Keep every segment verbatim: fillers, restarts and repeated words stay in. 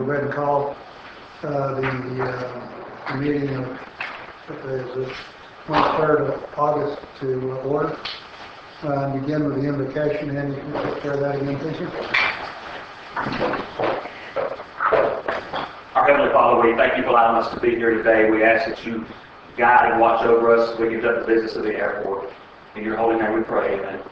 go ahead and call uh, the, the, uh, the meeting of the twenty-third of August to order. Uh, begin with the invocation. Andy, can you take care of that again, please? Our Heavenly Father, we thank you for allowing us to be here today. We ask that you guide and watch over us as we conduct the business of the airport. In your holy name we pray, amen.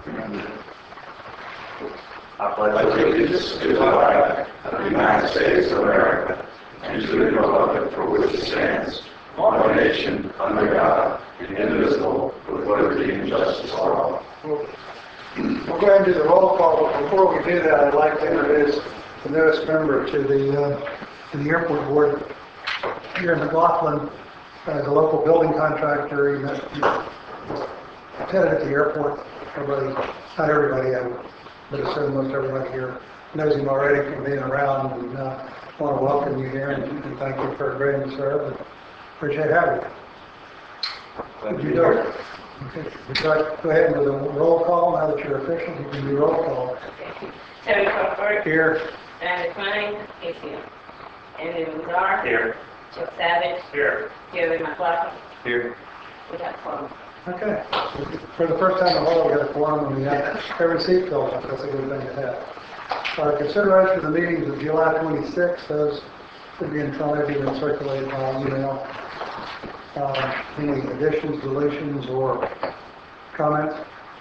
I pledge allegiance to the flag of the United States of America and to the republic for which it stands, one nation, under God, indivisible, with liberty and justice for all. We'll go ahead and do the roll call, but before we do that, I'd like to introduce the newest member to the uh, to the airport board here in McLaughlin, uh, the local building contractor. He's headed at the airport. Everybody, not everybody, I would assume most everybody here knows him already from being around, and uh, want to welcome you here and, and thank you for agreeing to serve. And appreciate having you. Would you do it? Okay. Would you like to go ahead and do the roll call now that you're official? You can do roll call. Okay. Terry Crawford. Here. Diana Klein. Is here. Andy Lazar. Here. Joe Savage. Here. Gary McLaughlin. Here. We have four. Okay. For the first time in a while, we got a quorum and we have every seat filled up. That's a good thing to have. Our consideration of the meetings of July twenty-sixth, those should be in front of you and circulated by email. Uh, any additions, deletions, or comments?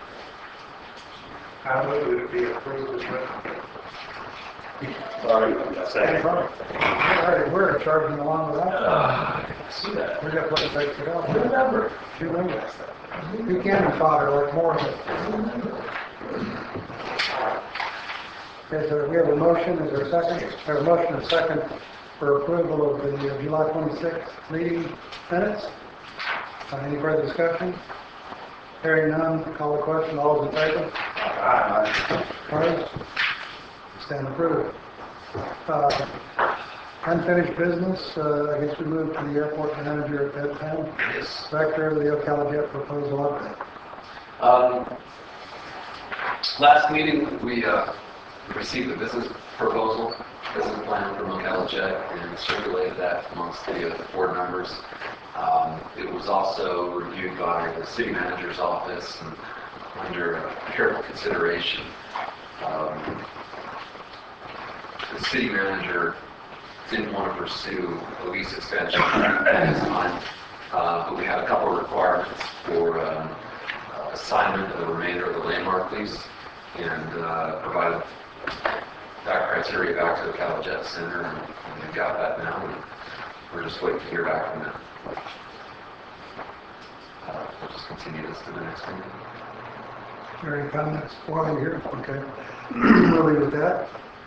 I move it be approved as written. Sorry, second. All right, we're charging along with that. Uh, I didn't see that. We got to take it out. Remember. Two members. You can fodder like more of it. Okay, so we have a motion. Is there a second? We have a motion and a second for approval of the uh, July twenty-sixth meeting minutes. Uh, any further discussion? Hearing none, call the question. All those in favor? Aye. Opposed? Stand approved. Uh, unfinished business. Uh, I guess we move to the airport manager at that time. Yes. Director of the OCalaJet proposal update. Um, last meeting, we uh, received a business proposal, business plan from OCalaJet, and circulated that amongst the uh, board members. Um, it was also reviewed by the city manager's office and under careful consideration. Um, the city manager didn't want to pursue a lease extension at this time, uh, but we had a couple of requirements for um, uh, assignment of the remainder of the landmark lease, and uh, provided that criteria back to the OCalaJet Center, and, and we got that now, and we're just waiting to hear back from them. Uh, we'll just continue this to the next meeting. Any comments while I'm here? Okay. We'll leave it at that.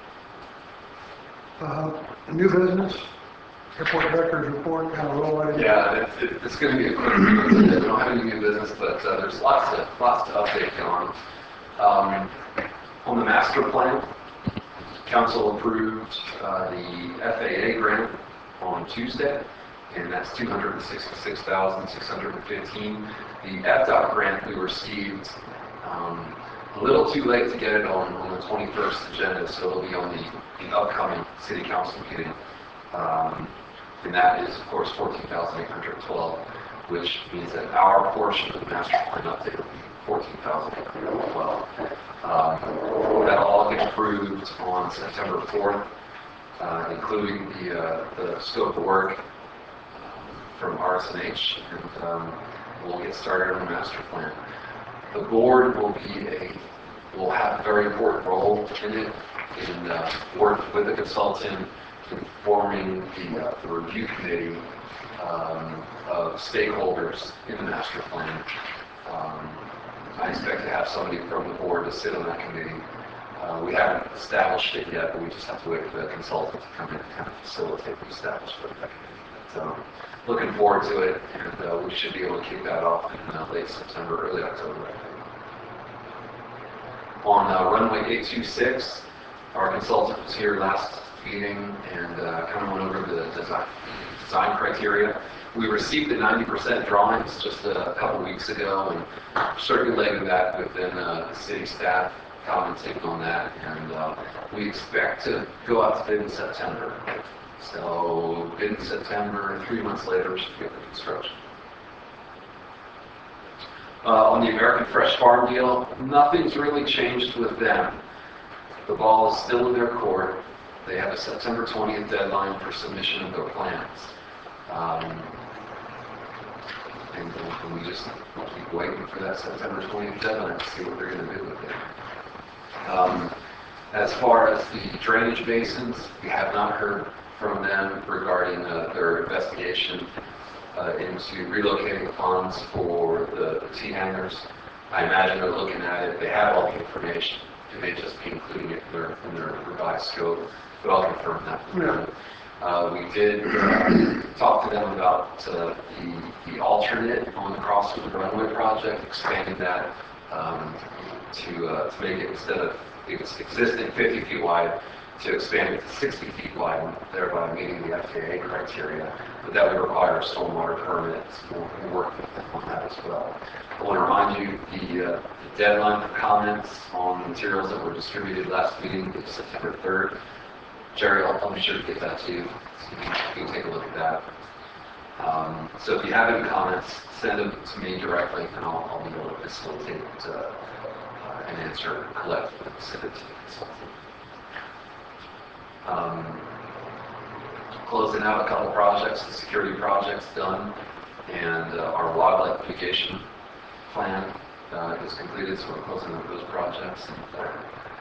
Uh, new business, airport director's report, kind of roll right in. Yeah, it's, it, it's going to be a quick meeting. We don't have any new business, but uh, there's lots to lots to update on. Um, on the master plan, council approved uh, the F A A grant on Tuesday, and that's two hundred sixty-six thousand six hundred fifteen dollars. The F D O T grant we received um, a little too late to get it on, on the twenty-first agenda, so it'll be on the, the upcoming city council meeting. Um, and that is, of course, fourteen thousand eight hundred twelve dollars, which means that our portion of the master plan update will be fourteen thousand eight hundred twelve dollars. Um, that'll all get approved on September fourth, uh, including the, uh, the scope of work from R S N H, and um, we'll get started on the master plan. The board will be a will have a very important role in it, in uh, work with the consultant in forming the, uh, the review committee um, of stakeholders in the master plan. Um, I expect to have somebody from the board to sit on that committee. Uh, we haven't established it yet, but we just have to wait for the consultant to come in and kind of facilitate the establishment of that committee. But, um, looking forward to it, and uh, we should be able to kick that off in uh, late September, early October, I think. On uh, runway eight two six, our consultant was here last meeting and uh, kind of went over the design, design criteria. We received the ninety percent drawings just a couple weeks ago and circulated that within uh, the city staff commenting on that, and uh, we expect to go out to bid in September. So bid in September, three months later, we should get the construction. Uh, on the American Fresh Farm deal, nothing's really changed with them. The ball is still in their court. They have a September twentieth deadline for submission of their plans. Um, and, and we just keep waiting for that September twentieth deadline to see what they're going to do with it. Um, as far as the drainage basins, we have not heard from them regarding uh, their investigation uh, into relocating the ponds for the, the T hangers. I imagine they're looking at it. They have all the information. They may just be including it in their, in their revised scope, but I'll confirm that with them. Uh, we did uh, talk to them about uh, the, the alternate on the Crosswood Runway project, expanding that um, to, uh, to make it, instead of its existing fifty feet wide, to expand it to sixty feet wide, thereby meeting the F A A criteria. But that would require a stormwater permit. So we'll work with them on that as well. I want to remind you, the, uh, the deadline for comments on the materials that were distributed last meeting is September third. Jerry, I'll, I'll be sure to get that to you, so you can, you can take a look at that. Um, so if you have any comments, send them to me directly, and I'll, I'll be able to facilitate uh, uh, an answer, collect and send it to the consultant. Um, closing out a couple projects, the security project's done, and uh, our wildlife mitigation plan uh, is completed, so we're closing out those projects. And, uh,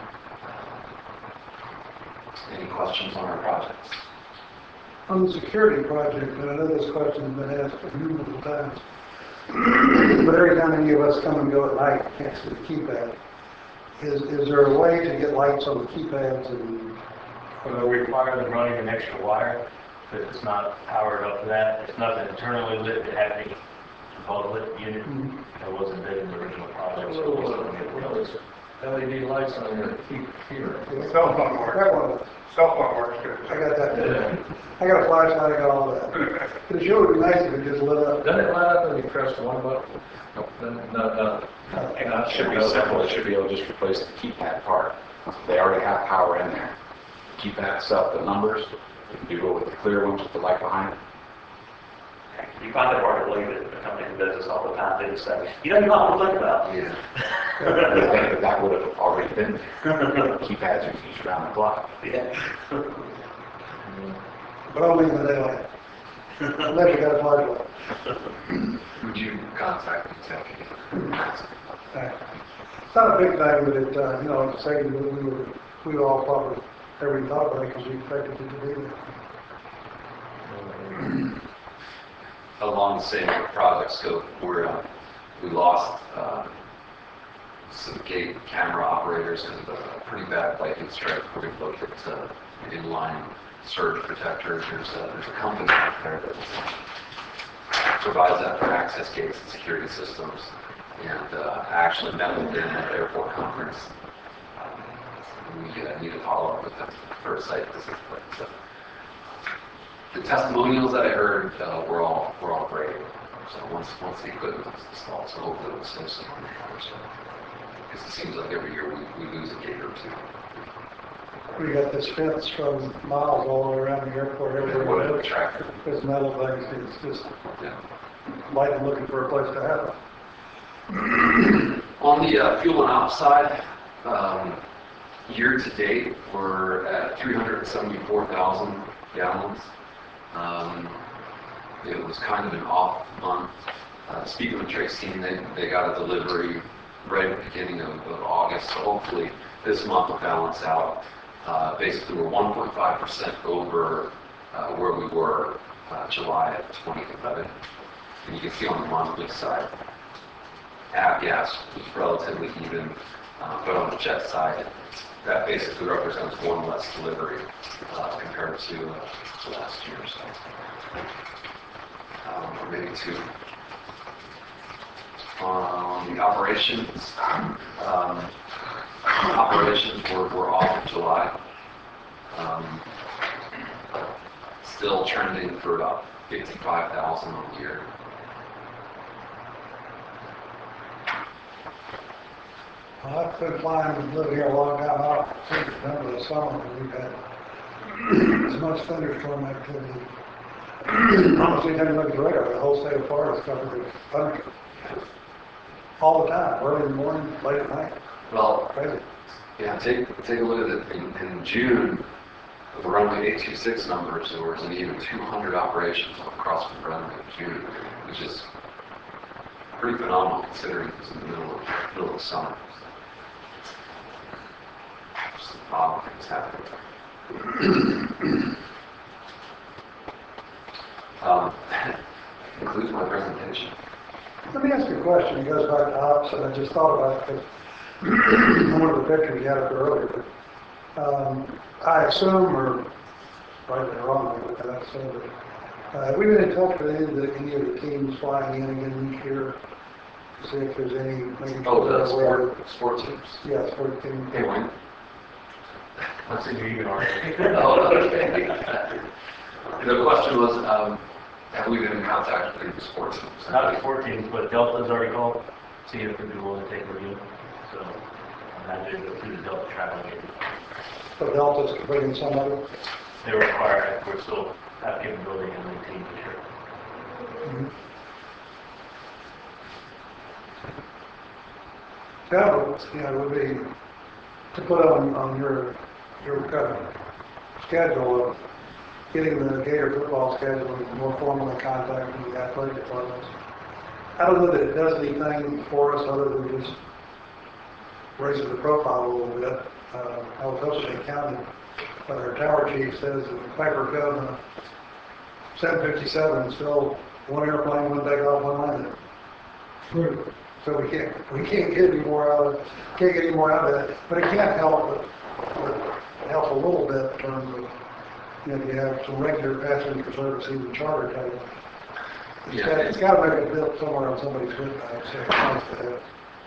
any questions on our projects? On the security project, and I know this question's been asked numerous times, but every time any of us come and go at night next to the keypad, is, is there a way to get lights on the keypads? And Will it require them running an extra wire if it's not powered up to that? It's not internally lit, it had any bulb lit unit that wasn't there in the original project. So it wasn't L E D lights on your key here. Cell phone works. that one, Cell phone works good. I got that. I got a flashlight, I got all that. But it sure would be nice if it just lit up. Doesn't it light up when you press one button? No, no, no. It should be simple. It should be able to just replace the keypad part. They already have power in there. The keypad itself, the numbers, you can do it with the clear ones with the light behind it. You find it hard to believe that the company that does this all the time didn't say, you know, you might want to think about it. Yeah. I would think that that would have already been there. Keypads are used around the clock. Yeah. But only in the daylight. Unless you got a flashlight. Would you contact the executive? Right. It's not a big thing, but it, uh, you know, say we were, we were all probably, everybody thought about it because we expected it to be there. Along the same project scope, where uh, we lost uh, some gate camera operators because of a pretty bad lightning strike. We're going to look at uh, inline surge protectors. There's a, there's a company out there that provides that for access gates and security systems. And uh, I actually met with them at the airport conference. Um, we uh, need to follow up with them for a site visit. But, uh, the testimonials that I heard uh, were all were all great. So once once the equipment was installed, so hopefully we'll save some money. Because it seems like every year we, we lose a gate or two. We got this fence from miles all the way around the airport everywhere. What a tractor. This metal thing, it's just Yeah. like I'm looking for a place to have it. On the uh, fuel and ops side, um, year to date, we're at three hundred seventy-four thousand gallons. Um, it was kind of an off month. Uh, speaking with Trace team, they, they got a delivery right at the beginning of, of August, so hopefully this month will balance out. Uh, basically, we're one point five percent over uh, where we were uh, July of twenty eleven. And you can see on the monthly side, avgas was relatively even, uh, but on the jet side, that basically represents one less delivery uh, compared to, uh, to last year. So, um, or maybe two. On the operations, um, operations were, were off in July. Um, still trending for about fifty-five thousand a year. I've been flying, living here a long time, I don't remember the summer when we've had as much thunderstorm activity. Almost anytime you look at the radar, the whole state of Florida is covered with thunder. All the time, early in the morning, late at night. Well, Crazy. yeah, take, take a look at it. In, in June, with the runway eight two six numbers, there was an even two hundred operations across the runway in June, which is pretty phenomenal considering it's in the middle of, middle of summer. Just odd things happening. um, concludes my presentation. Let me ask you a question. It goes back to ops, and I just thought about it because one of the pictures you had up there earlier. Um, I assume, or right or wrong, but I assume that uh, have we been in touch with any of the, any of the teams flying in again each year to see if there's any, maybe. Oh, the sport, sport teams. Yeah, sport team. Hey, Wayne. Let's see, you can already. Oh, okay. The question was, um, have we been in contact with the sports teams? Not the sport teams, but Delta's already called, see if they'd be willing to take a review. So, I'm going to go through the Delta traveling agent. So Delta's bringing somebody. They require, we're still have capability in the team for sure. Yeah, but, you know, it would be to put on, on your, your kind of schedule of getting the Gator football schedule and more formally contacting the athletic departments. I don't know that it does anything for us other than just raises the profile a little bit. Uh, I was hoping the county, but our tower chief says that the paper goes uh, seven fifty-seven is still one airplane, one takeoff, one landing. So we can't, we can't get any more out of, can't get any more out of that. But it can't help but, but help a little bit in terms of, you know, you have some regular passenger service, even charter type. It's Yeah. got, it's got to make a bill somewhere on somebody's good bag, so it's nice to have.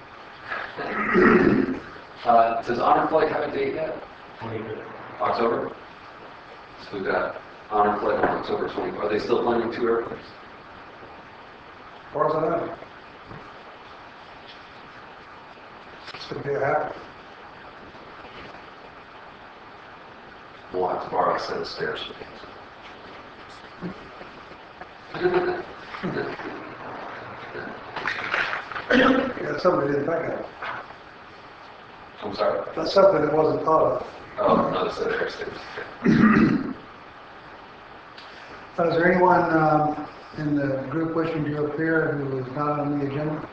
Uh, does Honor Flight have a date yet? twenty-fifth. October? So we've got Honor Flight on October twentieth. Are they still planning two airplanes? As far as I know. It's going to be a happy. We'll have to borrow a set of stairs. That's something we didn't think of. I'm sorry? That's something that wasn't thought of. Oh, another set of air stairs. Uh, Is there anyone um, in the group wishing to appear who is not on the agenda?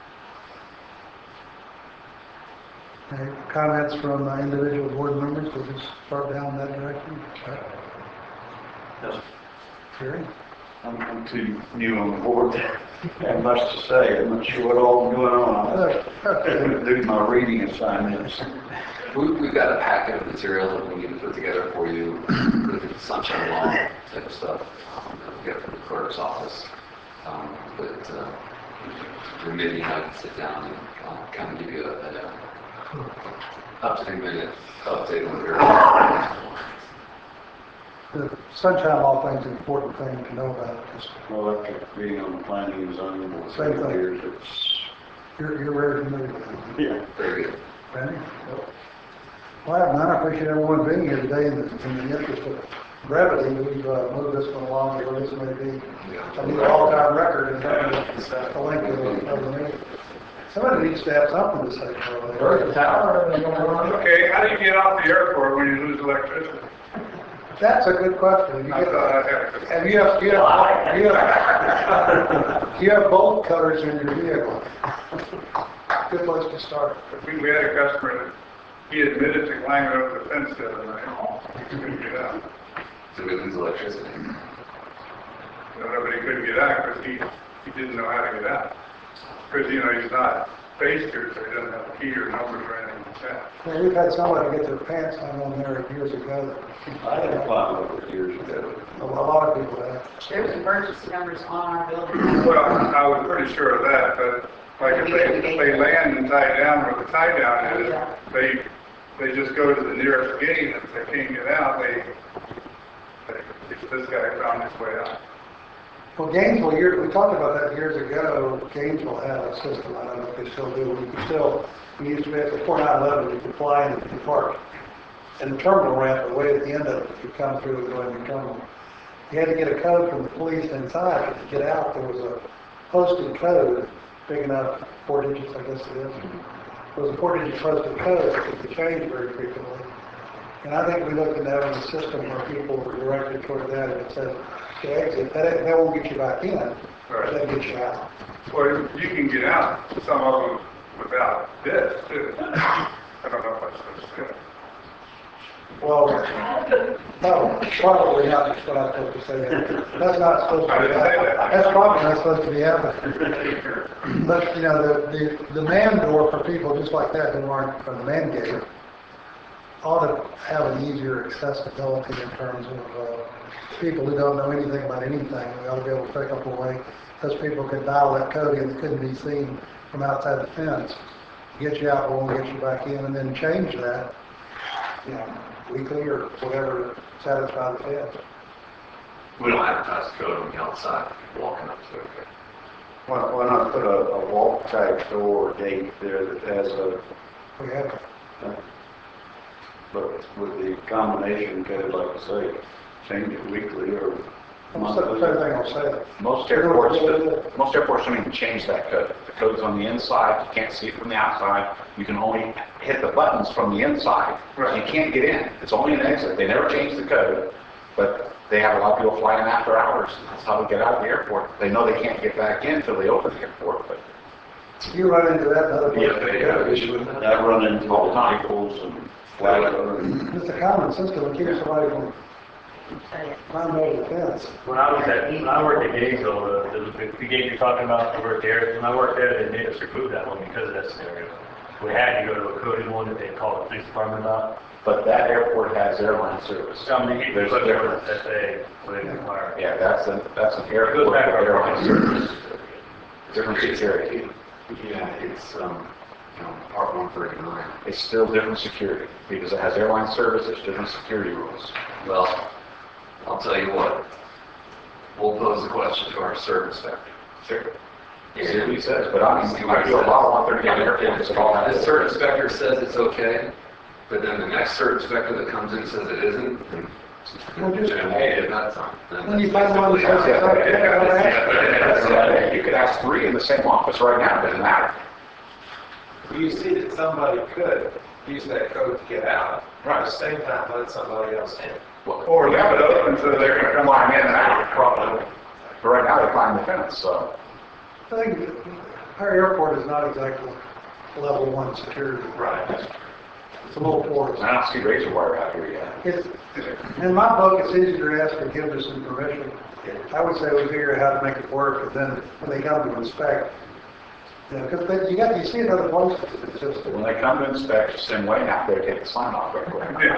Okay, comments from uh, individual board members? We'll just start down that direction. Yes. Jerry? I'm, I'm too new on the board to have much to say. I'm not sure what all going on. I didn't do my reading assignments. We, we've got a packet of material that we need to put together for you, the sunshine law type of stuff, um, that we get from the clerk's office. Um, but uh, or maybe I can sit down and uh, kind of give you a, a, a up to minute update on your. The sunshine law thing's an important thing to know about. Just, Well, after being on the planning and zoning board for Same thing. years, it's, you're, you're very familiar with it. yeah. Very good. Randy? Well, I appreciate everyone being here today in the, in the interest of brevity. We've uh, moved this one along, or this may be a new all-time record in terms of the length of the, of the meeting. Somebody needs to have something to say. Where's the tower? Okay, how do you get off the airport when you lose electricity? That's a good question. You I get, thought I had to. have you have, you have, you have, you have bolt cutters in your vehicle. Good place to start. We we had a customer that he admitted to climbing over the fence the other night. He couldn't get out. Did we lose electricity? You know, nobody could get out because he, he didn't know how to get out. Because, you know, he's not based here, so he doesn't have a key or numbers or anything like that. Well, we've had somebody get their pants hung on there years ago. I had to climb over it years ago. A lot of people have. There's emergency numbers on our building. Well, I was pretty sure of that, but like if they, if they land and tie down where the tie down is, they, they just go to the nearest gate, and if they can't get out, they, they, this guy found his way out. Well, Gainesville, year- we talked about that years ago. Gainesville had a system, I don't know if they still do. We could still, we used to be at the four nine eleven, you could fly and you could park in the terminal ramp, but way at the end of it, you come through and go in the terminal. You had to get a code from the police inside, but to get out, there was a posted code, big enough, four digits, I guess it is. It was a four-digit posted code that could be changed very frequently. And I think we looked at that on the system where people were directed toward that, and it said, to exit, that, that won't get you back in, Right. that gets you out. Well, you can get out, some of them without this, too. I don't know if I'm supposed to say. Well, no, probably not, that's what I'm supposed to say. That's not supposed to I be didn't say happening. that. That's probably not supposed to be happening. But, you know, the, the, the man door for people just like that who aren't from the man gate ought to have an easier accessibility in terms of, uh, people who don't know anything about anything. We ought to be able to pick up a way, those people could dial that code in that couldn't be seen from outside the fence, get you out, won't get you back in, and then change that, you know, weekly or whatever, to satisfy the fence. We don't advertise the code on the outside, walking up to it. Why, why not put a, a walk type door or gate there that has a, We have, uh, but with the combination code, like I say, change it weekly or almost the same thing I'll say. Most airports, most airports don't even change that code. The code's on the inside, you can't see it from the outside. You can only hit the buttons from the inside. Right. You can't get in. It's only an exit. They never change the code, but they have a lot of people flying after hours. That's how they get out of the airport. They know they can't get back in until they open the airport, but You run into that in other Yeah, places. they have an issue with that. I run into All the time. vehicles and flag and It's a common system, it keeps somebody from climbing over the fence. When I was at, when I worked at Gainesville, the, the, the gate you're talking about, I worked there, when I worked there, they made us remove that one because of that scenario. We had to go to a coded one that they called the police department about. but that airport has airline service. Some of the people There's put difference. that they, what they require. Yeah, that's a, that's an It airport goes back with to our airline service. Different security. Yeah, it's, um, you know, part one thirty-nine. It's still different security because it has airline service, it's different security rules. Well, I'll tell you what, we'll pose the question to our service inspector. Sure. See what he says, but I mean, I do a lot of one thirty-nine airports that all have. This cert inspector says it's okay, but then the next cert inspector that comes in says it isn't, and Well, just- and we did that time. When you find one that says it's okay, That's it. You could ask three in the same office right now, it doesn't matter. You see that somebody could use that code to get out, Right. at the same time let somebody else in. Or leave it open so they're gonna come Climb in and out, probably. But right now, they climb the fence, so. I think our airport is not exactly level one security. Right. It's a little porous. I don't see razor wire out here yet. It's, in my book, it's easier to ask forgiveness and permission. I would say we figure out how to make it work, and then when they come to inspect, you know, because you got, you see it other places, it's just, When they come to inspect, just send Wayne out there, take the sign off real quick. When you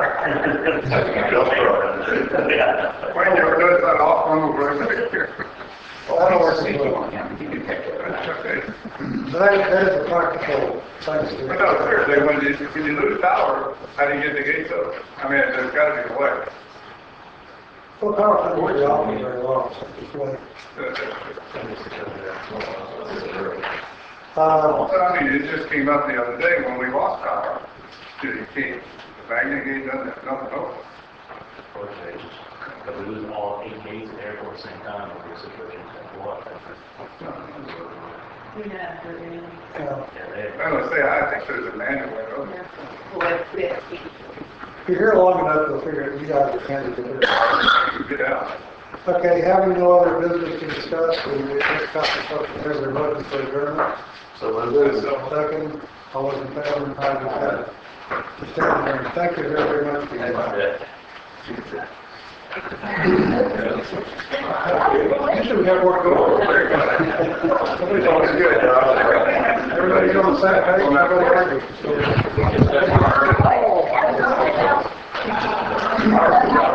ever notice that off one over right there. Well, I don't want to sneak you on him, he can take care of that. Okay. but that, that is a practical thing to But do. no, seriously, when you, when you lose power, how do you get the gates open? I mean, there's gotta be a way. Well, power companies are often very long, so just wait. Uh, But I mean, it just came up the other day when we lost power to the gate. The magnet gate doesn't have nothing open. Four stages. But we lose all eight gates at the airport at the same time, it'll be a situation that will up. We're not doing it. yeah. Yeah, they, I would say, I think there's a manual way to open it. Well, we have to- If you're here long enough, you'll figure it, you guys are handy to figure it out. Get out. Okay, having no other business to discuss, we will take up the question, there's a motion for adjournment. So we'll do. Second, all those in favor, time to have. Stand adjourned. Thank you very, very much. Usually we have more to go. Somebody's always good. Everybody's on the same page, nobody argues.